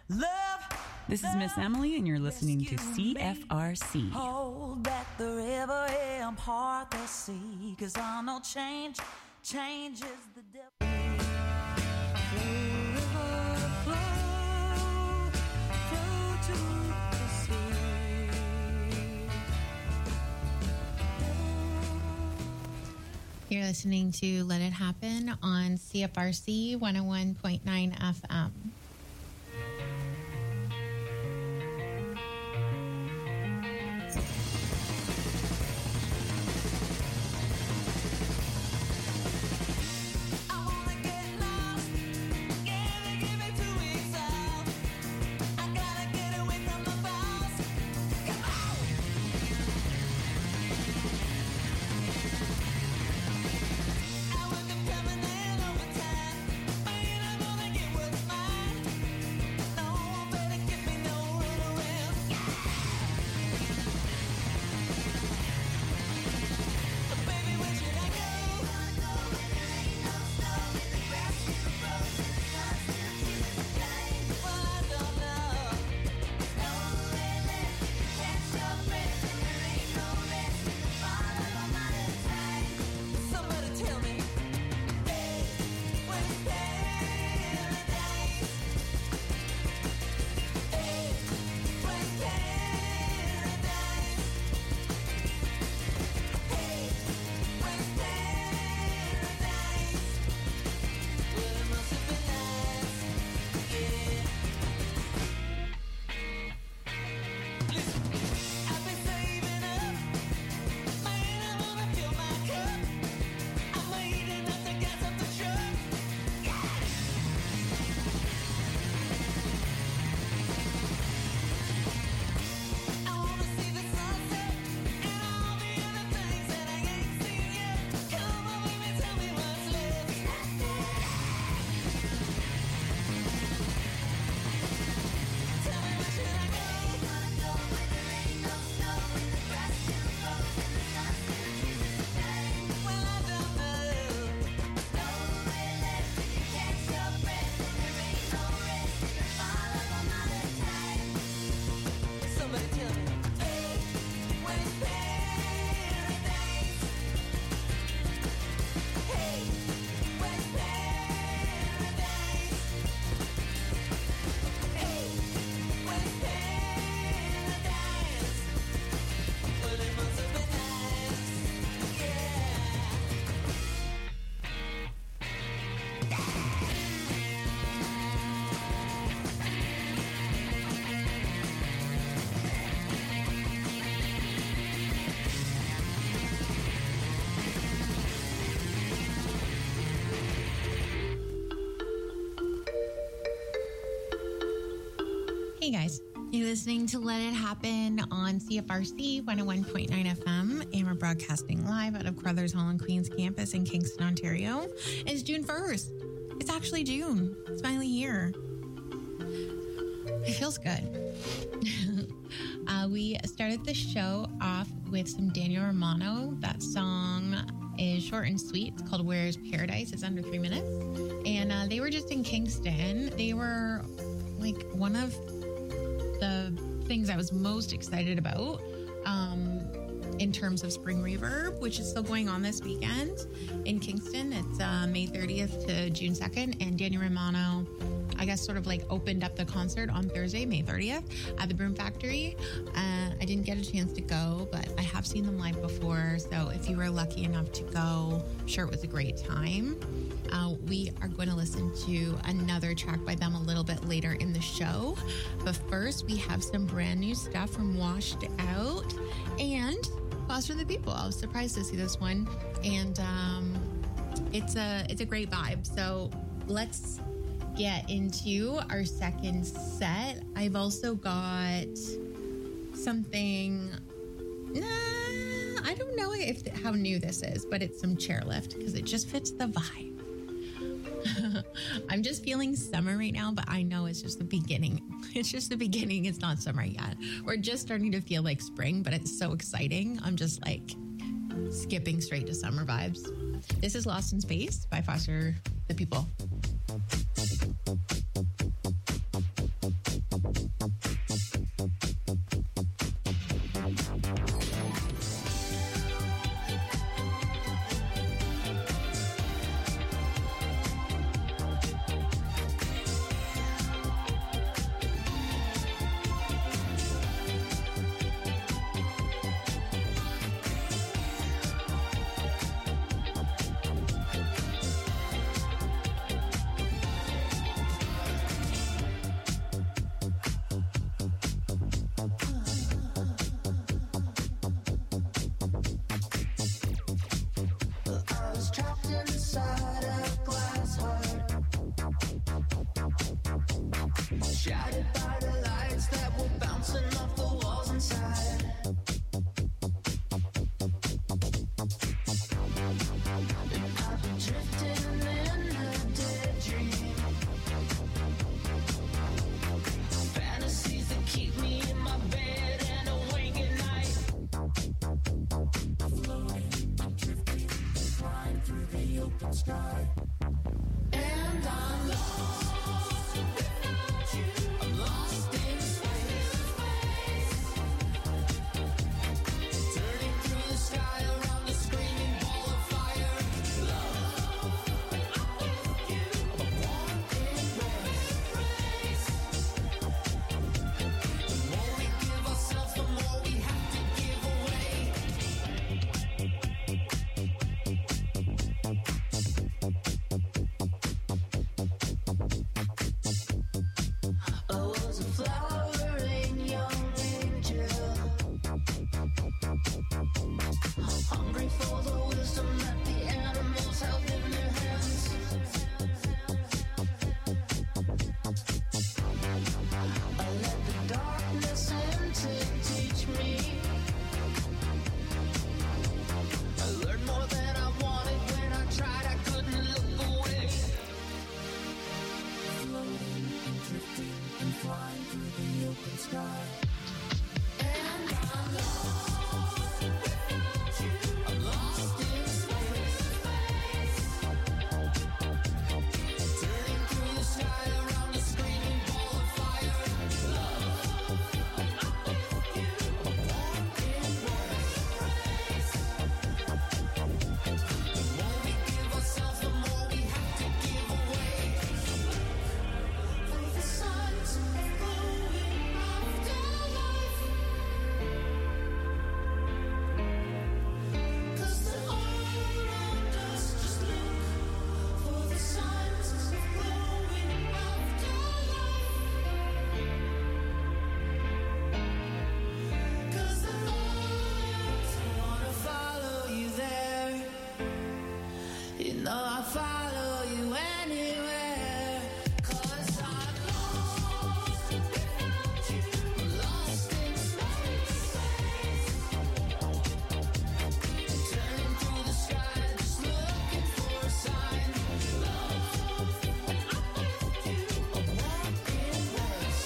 Love. This is Miss Emily, and you're listening to CFRC. Hold back the river and part the sea, 'cause I know change is the devil. You're listening to Let It Happen on CFRC 101.9 FM. Hey guys, you're listening to Let It Happen on CFRC 101.9 FM, and we're broadcasting live out of Crothers Hall and Queens campus in Kingston, Ontario. It's June 1st. It's actually June. It's finally here. It feels good. We started the show off with some Daniel Romano. That song is short and sweet. It's called Where's Paradise. It's under 3 minutes. And they were just in Kingston. They were like one of the things I was most excited about in terms of Spring Reverb, which is still going on this weekend in Kingston. It's May 30th to June 2nd, and Daniel Romano, I guess, sort of like opened up the concert on Thursday, May 30th at the Broom Factory. I didn't get a chance to go, but I have seen them live before, so if you were lucky enough to go, I'm sure it was a great time. We are going to listen to another track by them a little bit later in the show. But first, we have some brand new stuff from Washed Out and Foster the People. I was surprised to see this one. And it's a great vibe. So let's get into our second set. I've also got something... I don't know how new this is, but it's some chairlift because it just fits the vibe. I'm just feeling summer right now, but I know it's just the beginning. It's just the beginning. It's not summer yet. We're just starting to feel like spring, but it's so exciting. I'm just like skipping straight to summer vibes. This is Lost in Space by Foster the People. open sky. And I'm lost without you. I'm lost in space. Turning through the sky around the screaming ball of fire. Love, I'm with you. A warm embrace. The more we give ourselves, the more we have to give away. I was a flowering young angel, hungry for the wisdom that the animals held in their hands. I let the darkness in to teach me. I learned more than I wanted. When I tried, I couldn't look away. Floating and drifting and flying through the open sky. And I'm lost without you. I'm lost in space. Turning through the sky around a screaming ball of fire. Love, I'm with you. A warm embrace. The more we give ourselves, the more we have to give away. For the signs of glowing afterlife. 'Cause they're all around us. Just look for the signs of glowing afterlife. 'Cause they're all around. I wanna follow you there. You know I'll follow you anywhere. 'Cause I'm lost without you. I'm lost in space. Turning through the sky, just looking for a sign. Love, I'm with you. A warm embrace.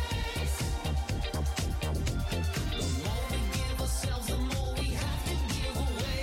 The more we give ourselves, the more we have to give away.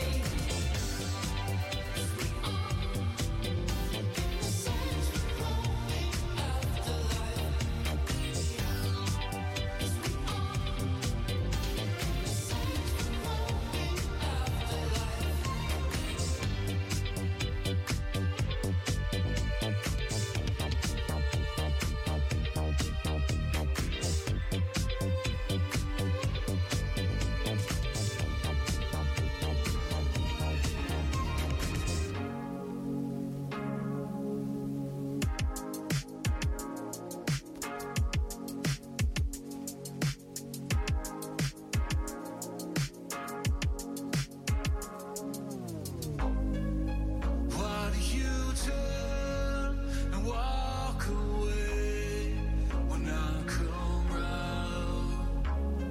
Why do you turn and walk away when I come round?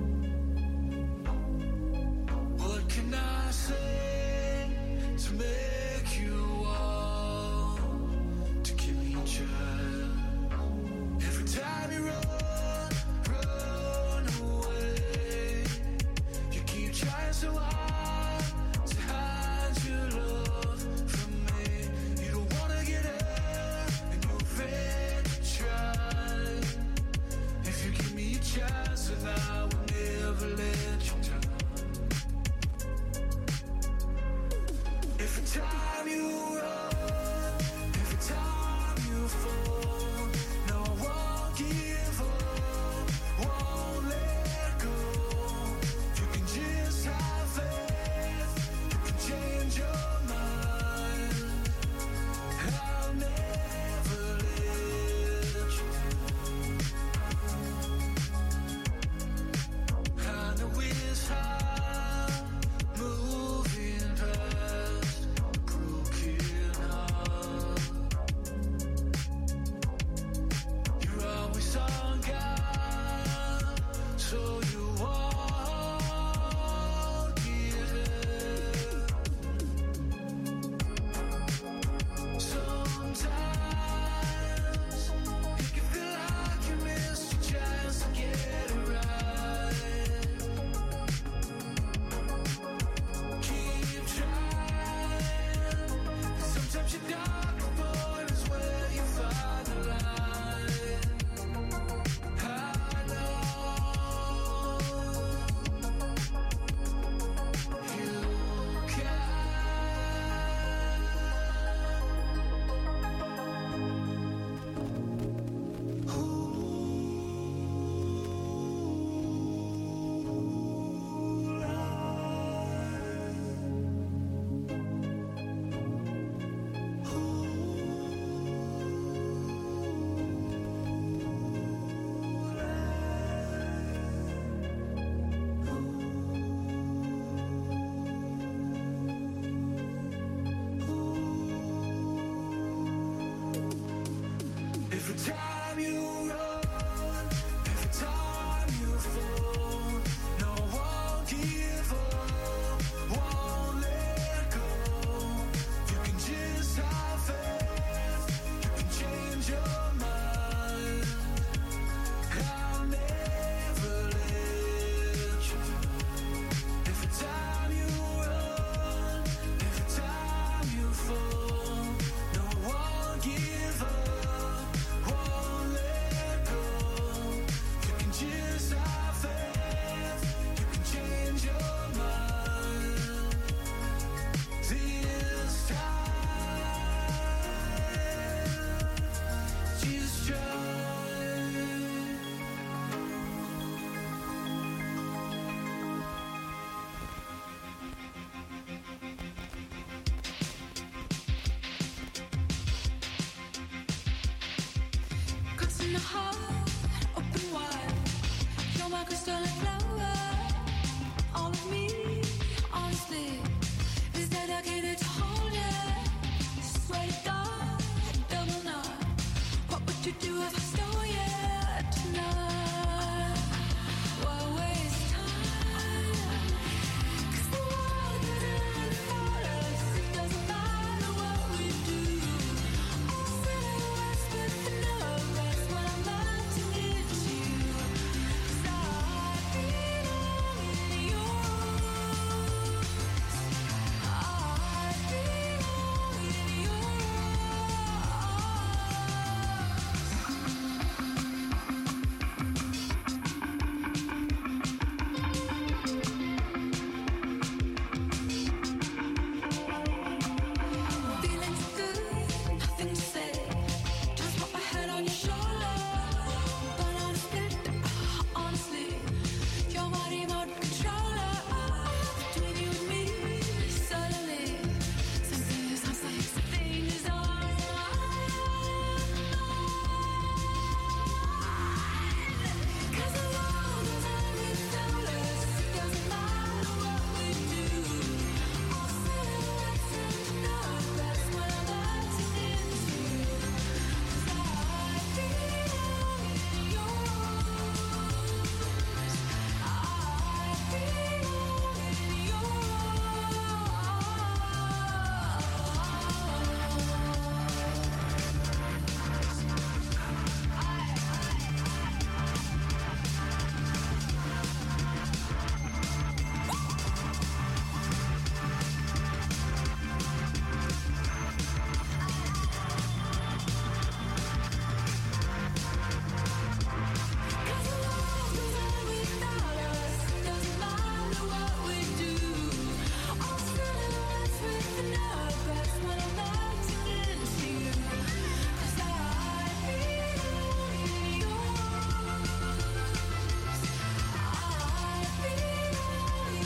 What can I say to make you want to give me a child? Every time you run away, you keep trying so hard to hide your love from me. You don't wanna get up and you're afraid to try. If you give me a chance, then I will never let you down. Every time you run, every time you fall, no, I won't give up, won't let go. You can just have faith, you can change your mind. I'll never let you down. I know it's hard moving past broken Every time you run, every time you fall, no, I won't give up, won't let go. You can just have faith, you can change your mind. I'll never let you. Every time you run, every time you fall, no, I won't give up, won't let go. You can just have faith, you can change your mind. This time, just try. Cuts in the heart, open wide. You're my crystalline flower. All of me, honestly, is dedicated to hold it. Swear to God, double knot. What would you do if I stole you tonight? Why waste time? 'Cause the world doesn't unfold us. It doesn't matter what we do. All silhouettes with the numbers when I'm melting into you. 'Cause I belong in yours. I belong in yours. Feelings good, nothing to say. Just put my head on your shoulder. But honestly, you're my remote controller. Between you and me, suddenly, something is on. 'Cause the world doesn't without us. It doesn't matter what we do. All silhouettes and numbers when I'm melting into you. 'Cause I belong in yours. I belong in Cause the world doesn't without us. It doesn't matter what we do. All silhouettes with the numbers when I'm melting into you. 'Cause I belong in yours. I belong in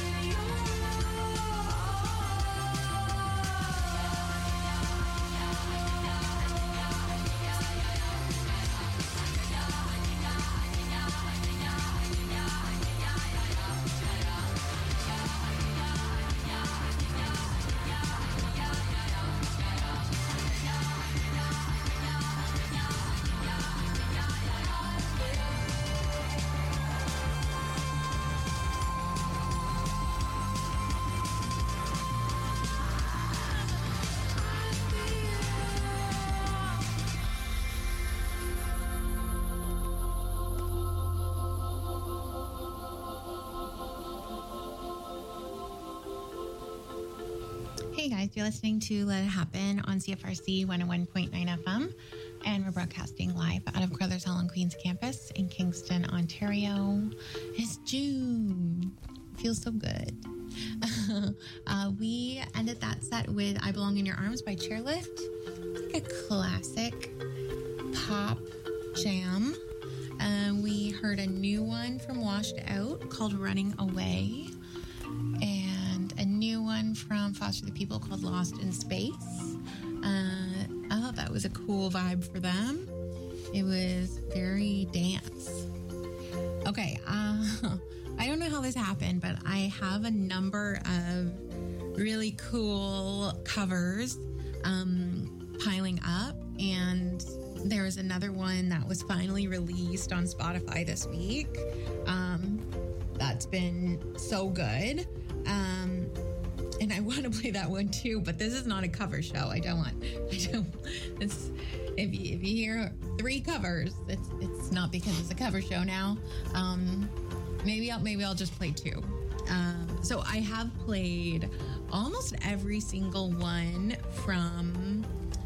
Hey guys, you're listening to Let It Happen on CFRC 101.9 FM, and we're broadcasting live out of Crothers Hall and Queens campus in Kingston, Ontario. It's June. Feels so good. We ended that set with I Belong in Your Arms by Chairlift. It's like a classic pop jam. We heard a new one from Washed Out called Running Away, and a new one from Foster the People called Lost in Space. I thought that was a cool vibe for them. It was very dance. Okay, I don't know how this happened, but I have a number of really cool covers piling up, and there was another one that was finally released on Spotify this week. That's been so good. And I want to play that one too, but this is not a cover show. I don't. It's if you hear 3 covers, it's not because it's a cover show now. Maybe I'll just play 2. So I have played almost every single one from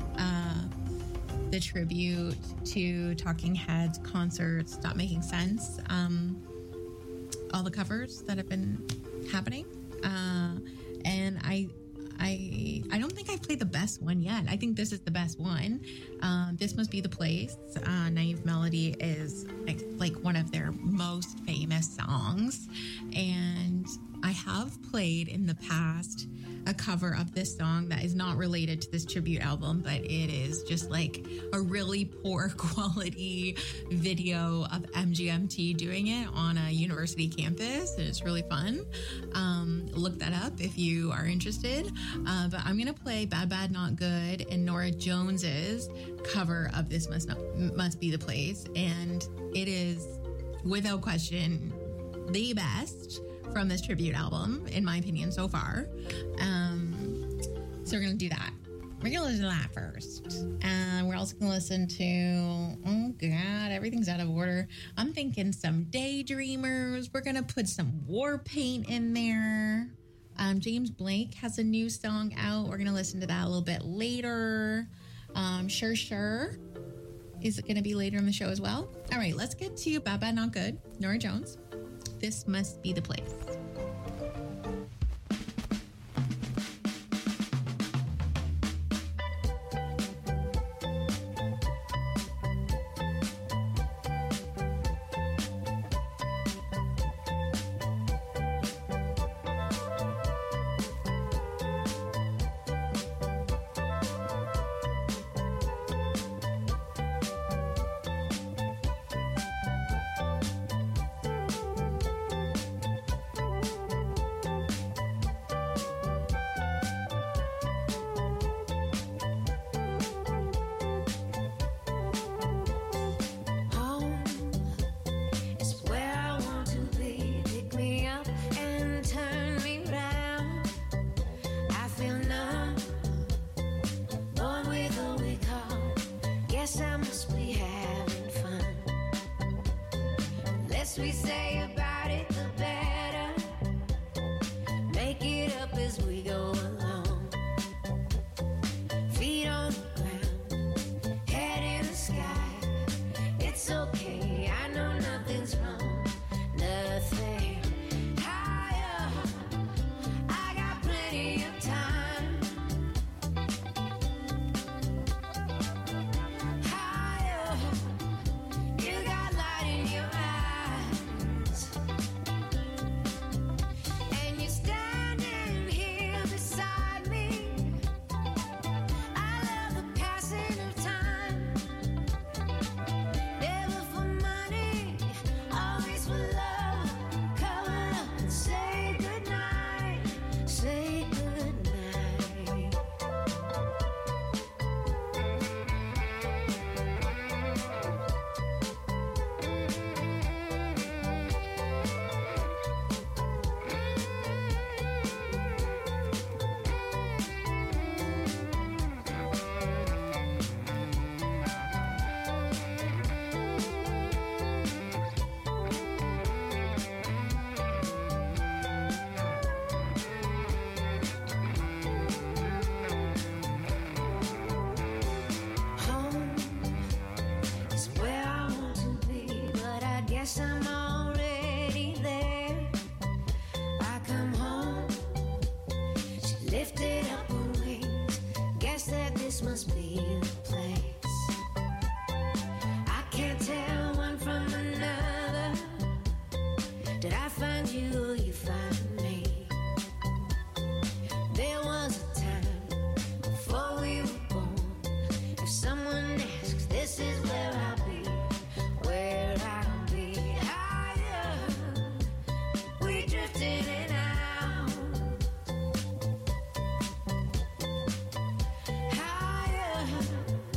the tribute to Talking Heads concert Stop Making Sense. All the covers that have been happening. And I don't think I've played the best one yet. I think this is the best one. This Must Be the Place. Naive Melody is like one of their most famous songs. And I have played in the past a cover of this song that is not related to this tribute album, but it is just like a really poor quality video of MGMT doing it on a university campus. And it's really fun. Look that up if you are interested. But I'm going to play Bad Bad Not Good and Nora Jones's cover of This Must Be the Place. And it is, without question, the best from this tribute album, in my opinion, so far. So we're going to do that. We're going to listen to that first. And we're also going to listen to, oh God, everything's out of order. I'm thinking some Daydreamers. We're going to put some Warpaint in there. James Blake has a new song out. We're going to listen to that a little bit later. Sure is going to be later in the show as well. All right, let's get to Bad Bad Not Good, Nora Jones. This Must Be the Place. Home is where I want to be. Pick me up and turn me round. I feel numb, bored with a weak heart. Guess I must be having fun. The less we say about it, the better. Make it up as we go along. Feet on the ground, head in the sky. It's okay, I know nothing's wrong, nothing higher. I got plenty of time. Higher, you got light in your eyes, and you're standing here beside me. I love the passing of time. Never for money, always for love. Cover up and say goodnight. Say goodnight. Home is where I want to be, but I guess I'm already there. I come home, she lifted up her wings. Guess that this must be the place. I can't tell one from another. Did I find you or you find me? There was a time before we were born. If someone asks, this is where I'll be, where I'll be. Higher, we drift in and out. Higher,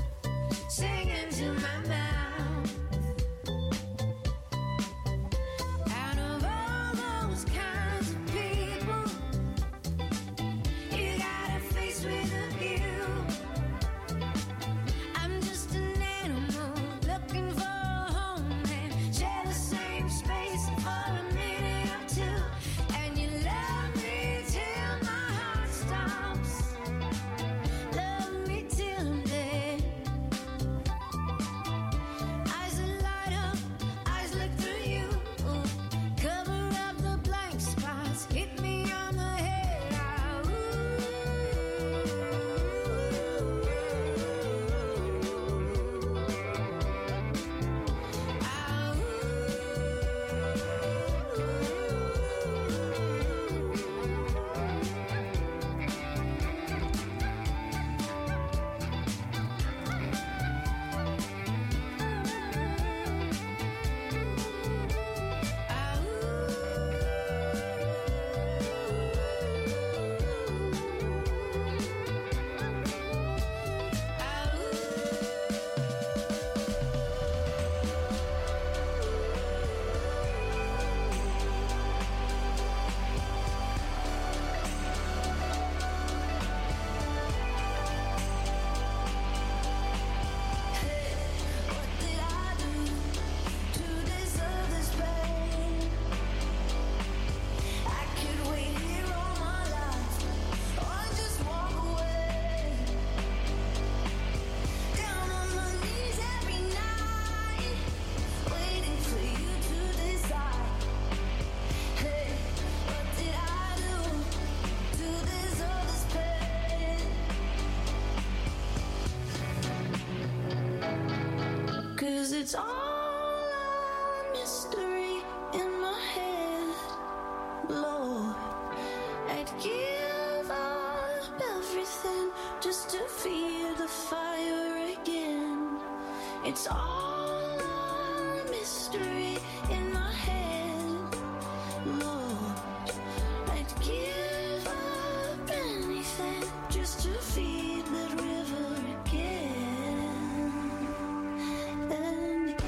it's all a mystery in my head, Lord. I'd give up everything just to feel the fire again. It's all a mystery in my head, Lord. I'd give up anything just to feed that river again and again.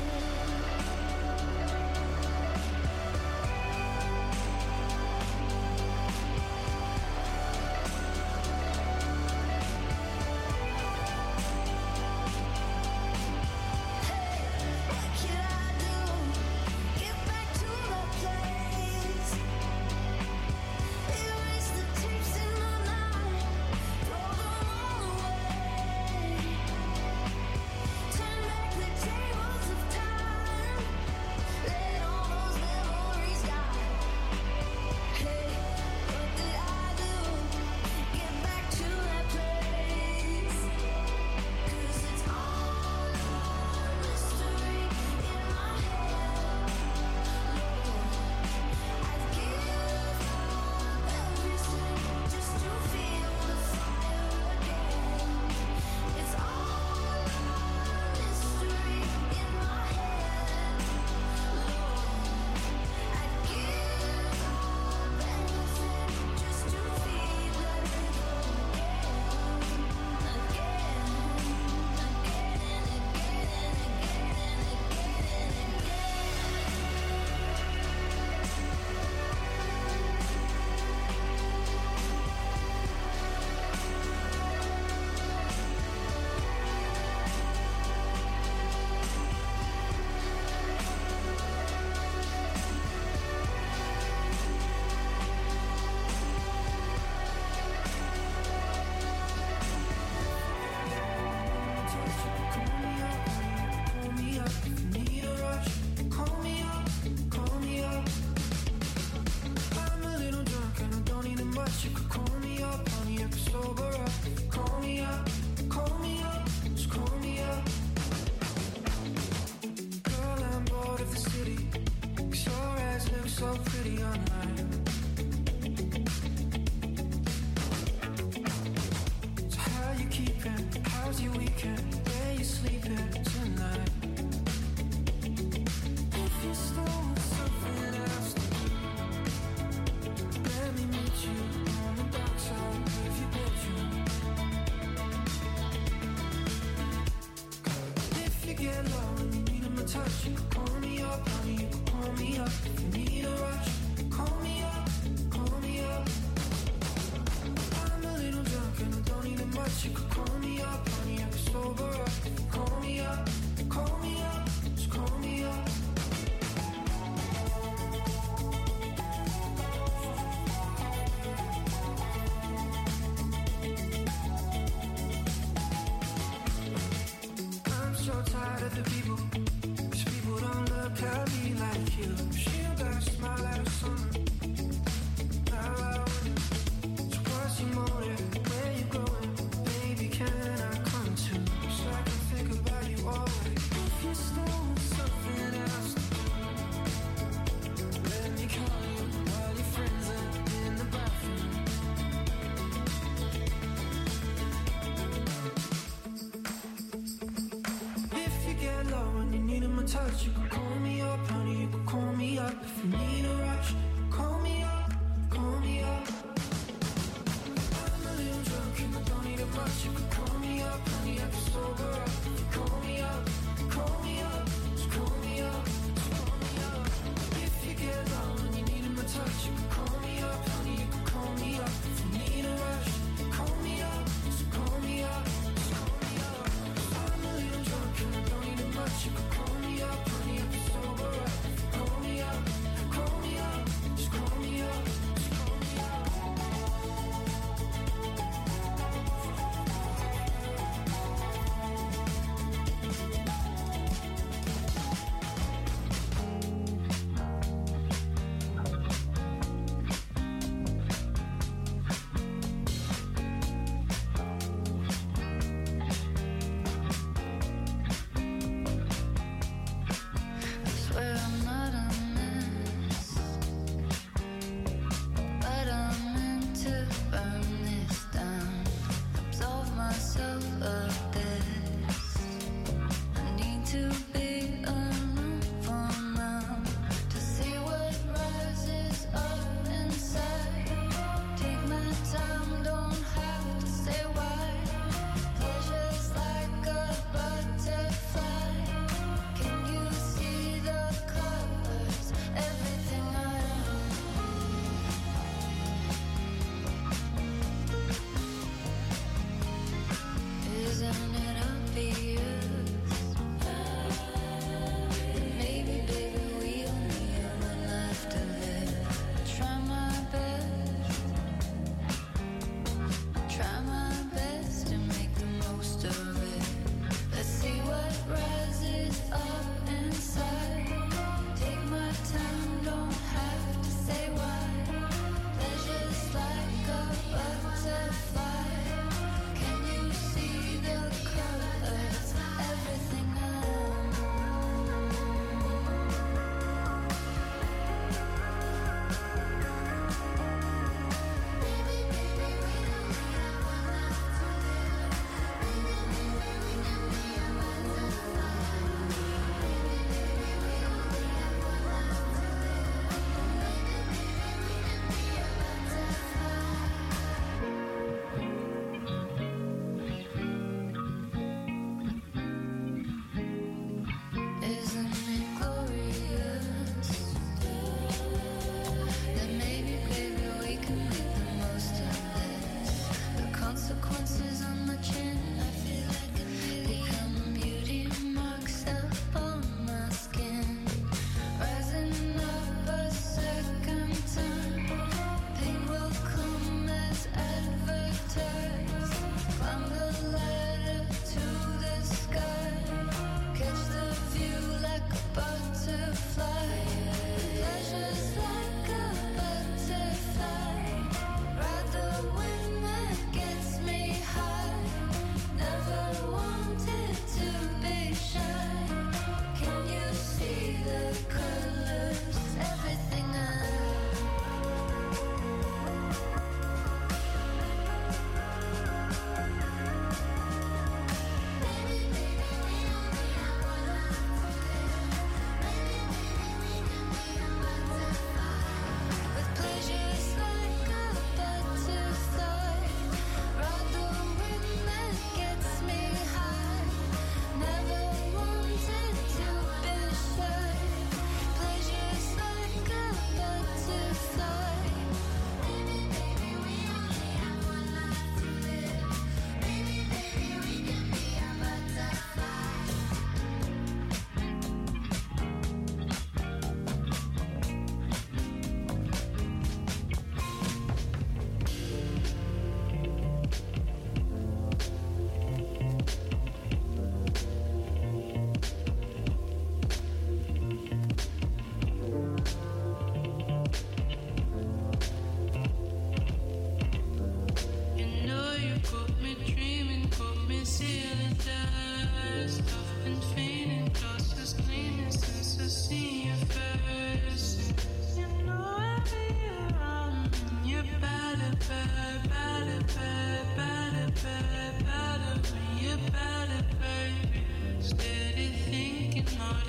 What can I do? Get back to the place. Erase the tapes in my mind. Throw them all away. Turn back the tables of time. Let all those memories die. Hey, what did I do? Get back to that place. 'Cause it's all a mystery in my head, Lord. I'd give up everything just to feel the fire again. It's all a mystery in my head, Lord. I'd give up anything just to feel that river again, so pretty online. So how you keeping? How's your weekend? Where you sleeping tonight? If you stole something else, let me meet you on the dark side of your bedroom. If you get low and you need my touch, you can call me up, honey, you can call me up. If you need a rush, call me up, call me up. I'm a little drunk and I don't need much, you can call me up, honey, I'm sober up. Call me up, call me up, just call me up. I'm so tired of the people, 'cause people don't look at me like you. She got a smile at a summer. Now I wonder, so what's your motive? Where you going? Baby, can I come too? So I can think about you always. If you stole something else, let me call you while your friends are in the bathroom. If you get low and you need my touch, you can call me up, honey, you can call me up. If you need a rush, call me up, call me up. I'm a little drunk and I don't need much, you can call me up, honey, I can sober up. Call me up, call me up, just call me up, just call me up. If you get low and you need my touch, you can call me up, honey, you can call me up. If you need a rush, call me up, just call me up, just call me up. I'm a little drunk and I don't need much, you can call me up, honey, I can sober up. Call me up, just call me up, just call me up.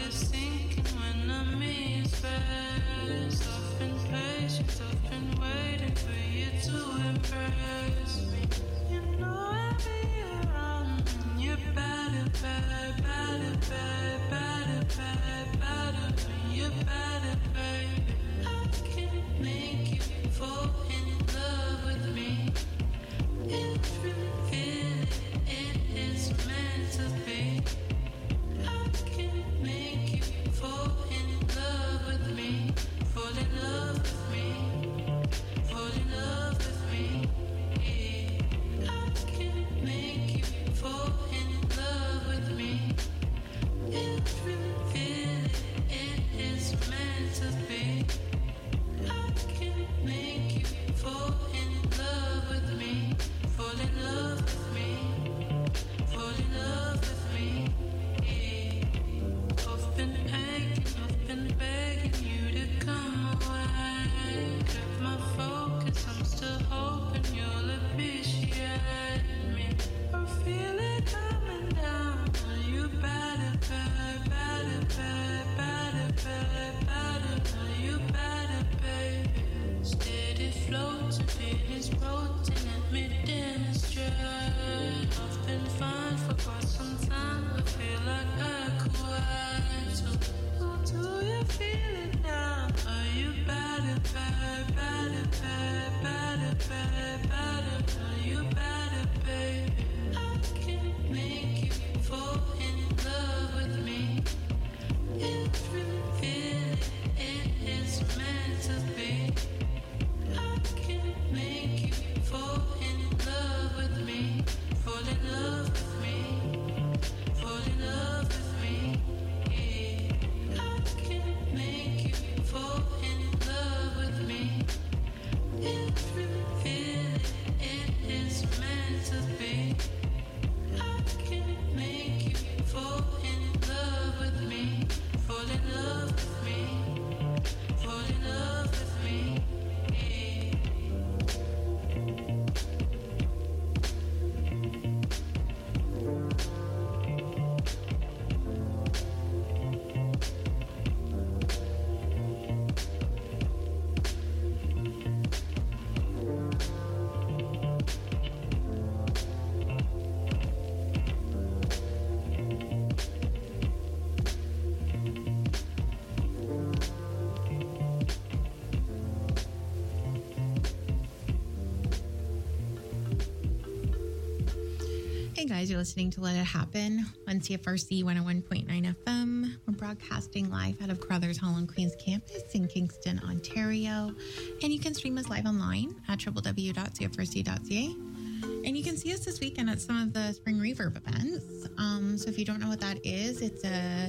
is sinking when I'm in space. I've been patient, I've been waiting for you to embrace me. You know I'll be around when you're better, babe, better, babe, better, babe, better, when you're better, babe. I can make you fall in love with me. If you feel it, it is meant to be. I can make you fall in love with me. Fall in love with me. Fall in love with me. Yeah. I can make you fall in love with me. If you feel it, it is meant to be. I can make you fall in love with me. Fall in love with me. Fall in love with me. Yeah. I've been aching, I've been begging you to come away. Kept my focus, I'm still hoping you'll appreciate me. I feel it coming down. Are you better, babe, better, babe, better, babe, better? Are you better, babe? Steady floating, feelings floating, let me demonstrate. I've been fine for quite some time, I feel like I could wait. So, do you feel it now? Are you better, babe, better, babe, better, babe, better? Are you better, babe? I can make you fall in love with me. If you feel it, it is meant to be. I can make you fall in love with me. Fall in love with me. Fall in love with me. Yeah. I can make you fall in love with me. If you feel it, it is meant to be. I can make you fall in love with me. Fall in love with me. Fall in love with me. Yeah. Hey guys, you're listening to Let It Happen on CFRC 101.9 FM. We're broadcasting live out of Crothers Hall and Queen's campus in Kingston, Ontario. And you can stream us live online at www.cfrc.ca. And you can see us this weekend at some of the Spring Reverb events. So if you don't know what that is, it's a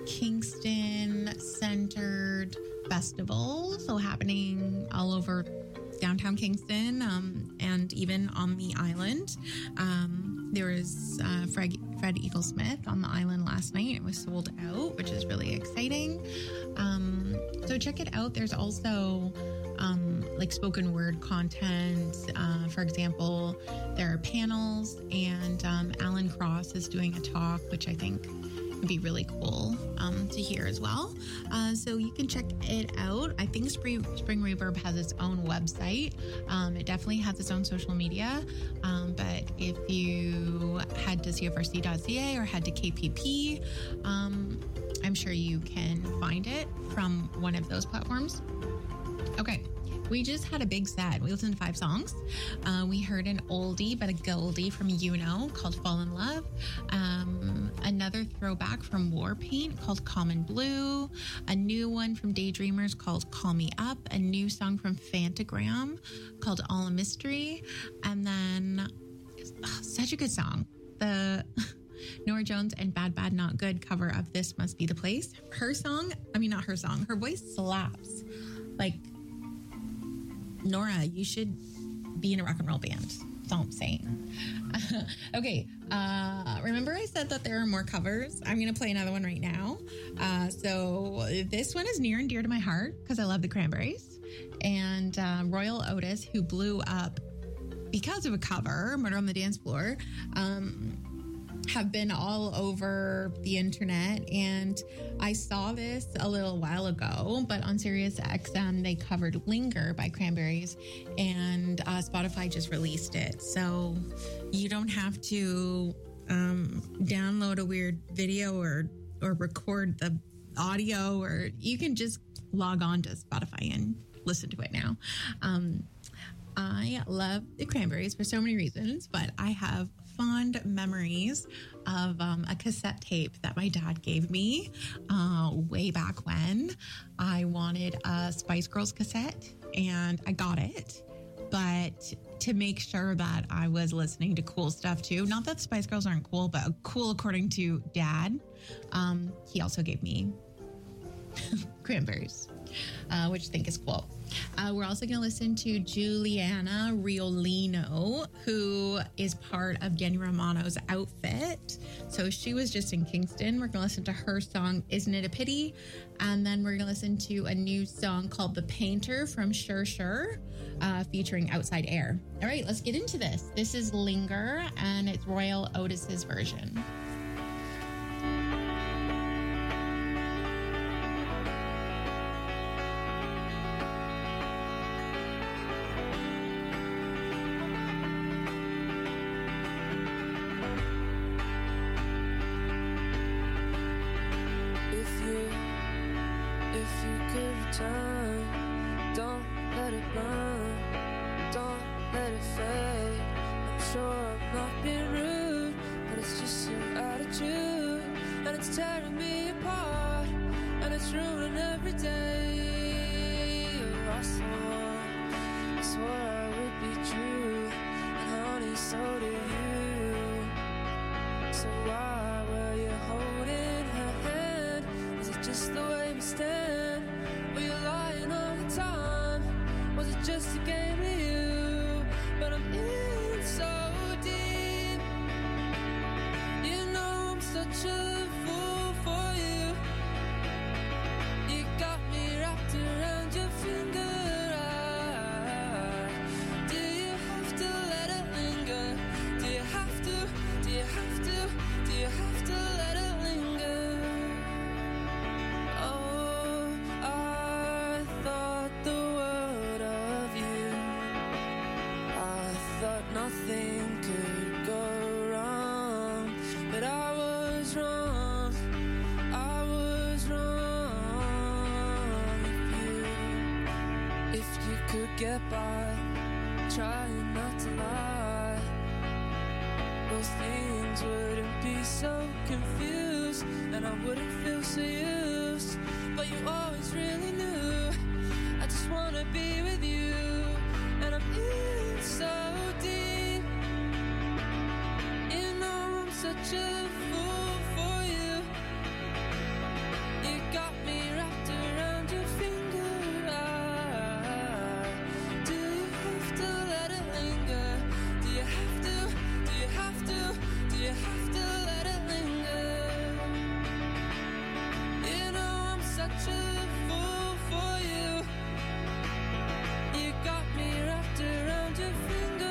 Kingston-centered festival. So happening all over downtown Kingston and even on the island. There was Fred Eaglesmith on the island last night. It was sold out, which is really exciting. So check it out. There's also like spoken word content. For example, there are panels, and Alan Cross is doing a talk, which I think would be really cool to hear as well. So you can check it out. I think Spring Reverb has its own website. It definitely has its own social media. But if you head to cfrc.ca or head to KPP, I'm sure you can find it from one of those platforms. Okay. We just had a big set. We listened to 5 songs. We heard an oldie but a goldie from Uno called Fall in Love. Another throwback from Warpaint called Common Blue. A new one from Daydreamers called Call Me Up. A new song from Fantagram called All a Mystery. And then such a good song. The Nora Jones and Bad Bad Not Good cover of This Must Be the Place. Her voice slaps. Like, Nora, you should be in a rock and roll band. That's all I'm saying. Okay. Remember I said that there are more covers? I'm going to play another one right now. So this one is near and dear to my heart because I love the Cranberries. And Royal Otis, who blew up because of a cover, Murder on the Dance Floor, have been all over the internet, and I saw this a little while ago, but on Sirius XM they covered Linger by Cranberries, and Spotify just released it, so you don't have to download a weird video or record the audio, or you can just log on to Spotify and listen to it now. I love the Cranberries for so many reasons, but I have fond memories of a cassette tape that my dad gave me way back when. I wanted a Spice Girls cassette, and I got it, but to make sure that I was listening to cool stuff too. Not that Spice Girls aren't cool, but cool according to Dad. He also gave me Cranberries, which I think is cool. We're also going to listen to Juliana Riolino, who is part of Danny Romano's outfit. So she was just in Kingston. We're going to listen to her song, Isn't It a Pity? And then we're going to listen to a new song called The Painter from Sure Sure, featuring Outside Air. All right, let's get into this. This is Linger, and it's Royal Otis's version. If you could return, don't let it burn, don't let it fade. I'm sure I'm not being rude, but it's just your attitude, and it's tearing me apart, and it's ruining every day. Oh, I swore I would be true, and honey, so do you. So why were you holding her hand? Is it just the way we stand? Were you lying all the time? Was it just a game to you? But I'm in so deep. You know I'm such a fool for you. You got me wrapped around your finger. Do you have to let it linger? Do you have to? Do you have to? Do you have to let it linger? Oh, I thought the world of you. I thought nothing could go wrong, but I was wrong. I was wrong. If you could get by, trying not to lie, those things wouldn't be so confused, and I wouldn't feel so used. But you always really knew I just wanna be with you, and I'm in so deep. You know I'm such a fool for you. You got me wrapped around your finger. Do you have to let it linger? Do you have to? Do you have to? Do you have to let it linger? You know I'm such a fool for you. You got me wrapped around your finger.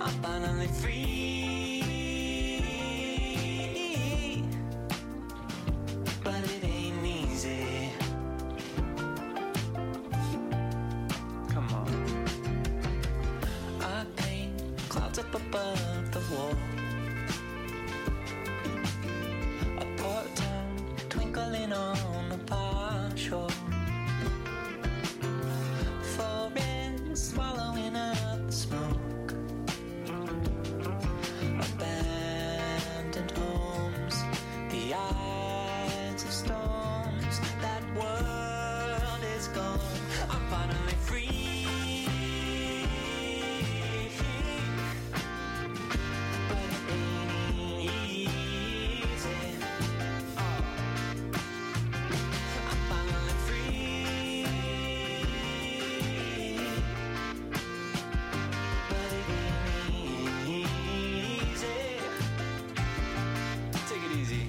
I'm finally free, but it ain't easy. Come on. I paint clouds up above the wall. A port town twinkling on the bar shore. Forest swallowing up the smoke. Abandoned homes, the eyes of storms. That world is gone. I'm finally free, but it ain't easy. I'm finally free, but it ain't easy. Take it easy.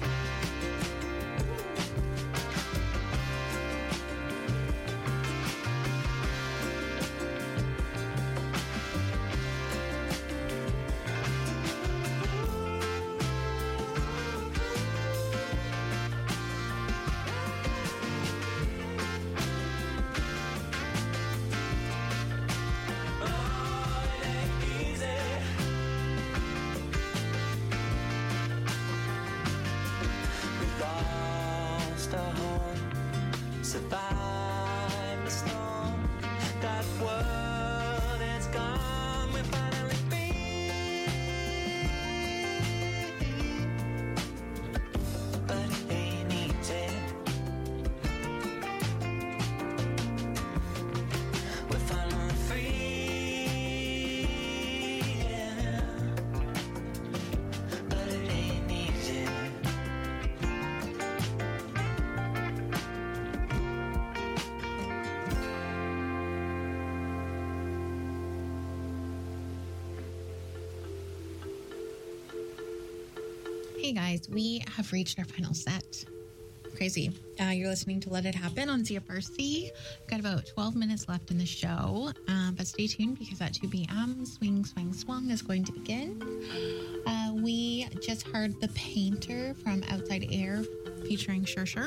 Oh, it ain't easy. We lost our home, survived the storm. That world is gone. We're finally free, but it ain't easy. We're finally free, yeah, but it ain't easy. Hey guys, we have reached our final set. Crazy. You're listening to Let It Happen on CFRC. Got about 12 minutes left in the show, but stay tuned because at 2 p.m. Swing, Swing, Swung is going to begin. We just heard The Painter from Outside Air featuring Sure Sure.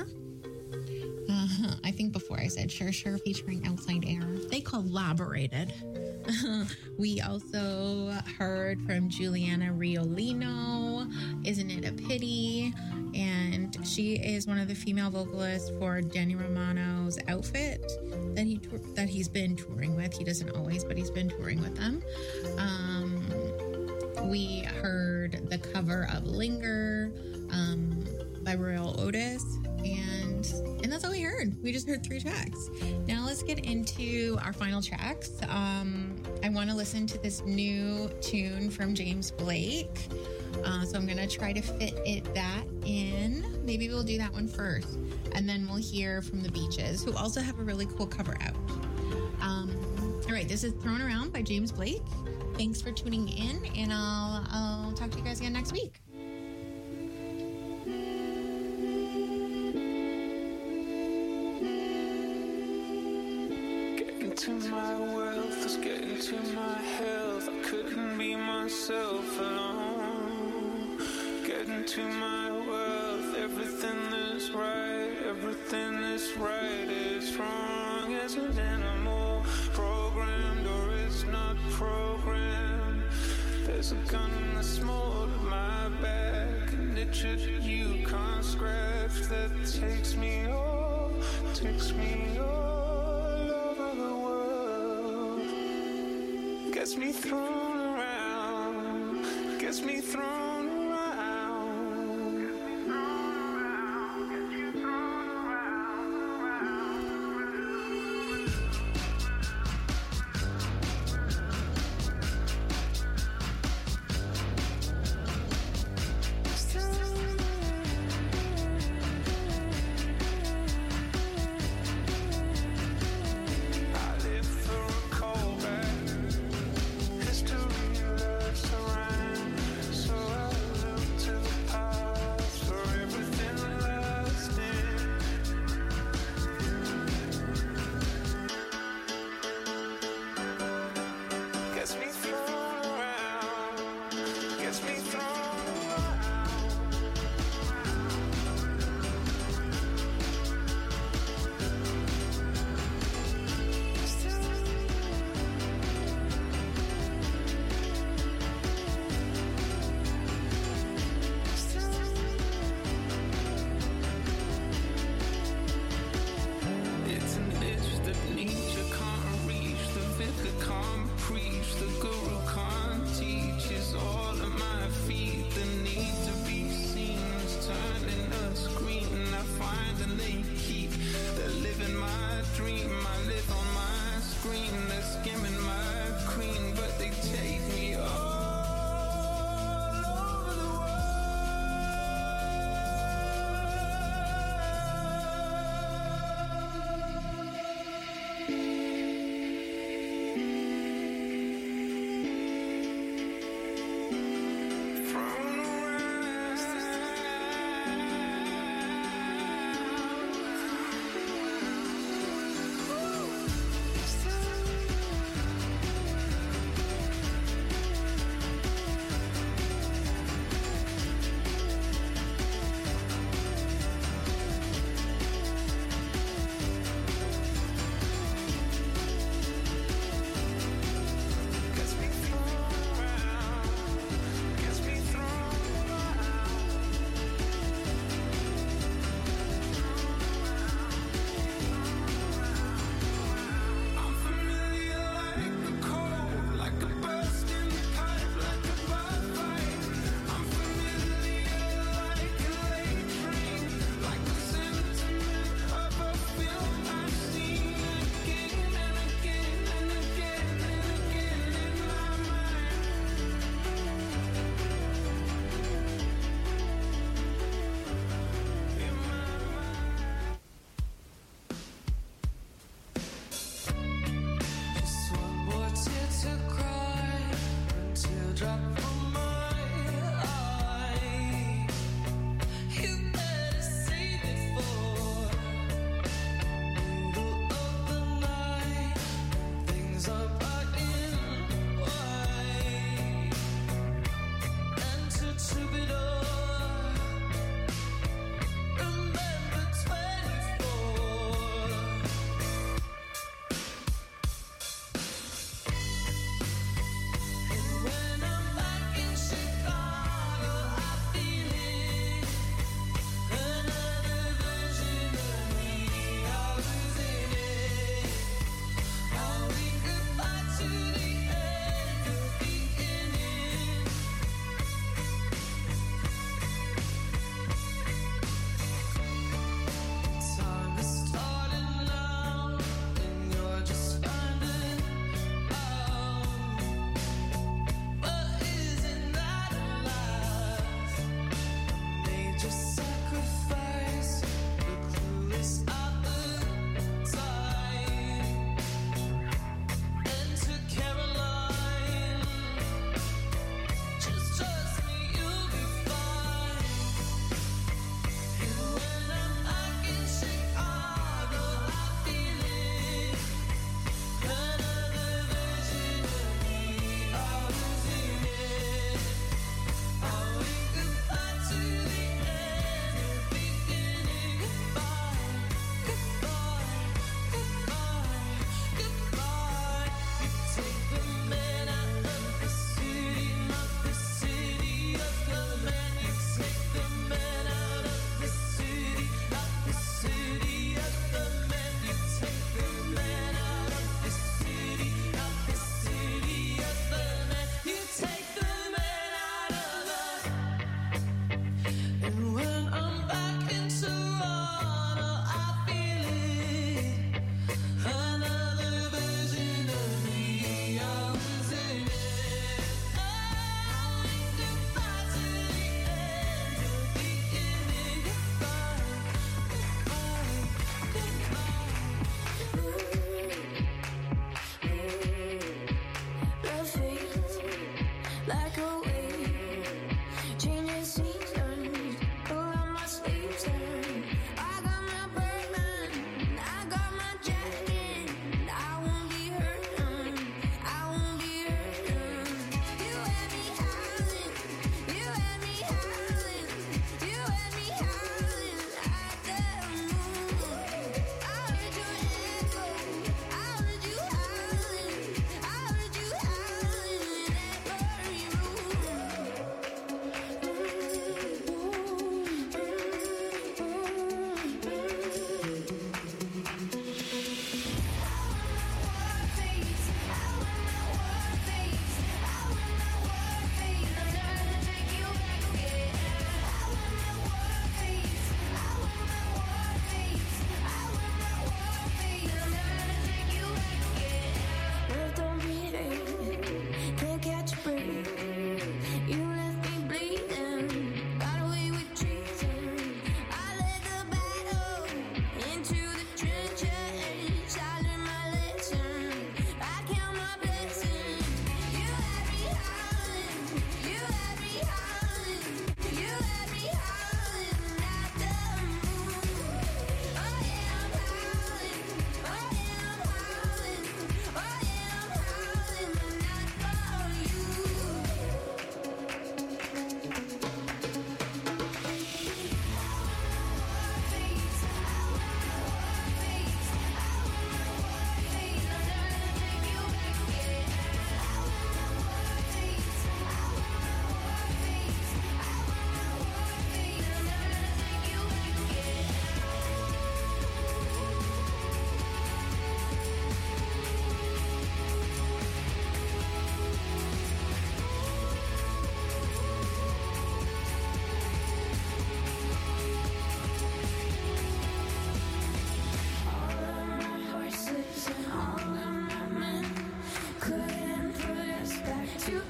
I think before I said Sure Sure featuring Outside Air. They collaborated. We also heard from Juliana Riolino, Isn't It a Pity? And she is one of the female vocalists for Danny Romano's Outfit that he's been touring with. He doesn't always, but he's been touring with them. We heard the cover of Linger by Royal Otis, and that's all we heard. We just heard 3 tracks. Now let's get into our final tracks. I want to listen to this new tune from James Blake, so I'm going to try to fit that in. Maybe we'll do that one first, and then we'll hear from the Beaches, who also have a really cool cover out. All right, this is Thrown Around by James Blake. Thanks for tuning in, and I'll talk to you guys again next week. Get into my wealth, let's get into my health. I couldn't be myself alone. Get into my wealth, everything that's right is wrong. As an animal, programmed or it's not programmed. There's a gun that's molded my back, an itch that you can't scratch that takes me all over the world. Gets me thrown around, gets me thrown